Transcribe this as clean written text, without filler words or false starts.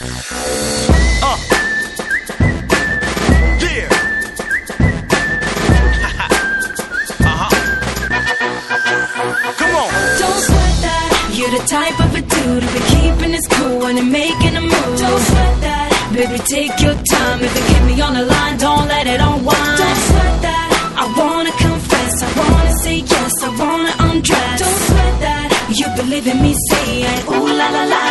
Yeah. Come on. Don't sweat that. You're the type of a dude who be keeping his cool and making a move. Don't sweat that. Baby, take your time. If you get me on the line, don't let it unwind. Don't sweat that. I wanna confess, I wanna say yes, I wanna undress. Don't sweat that. You believe in me saying ooh la la la.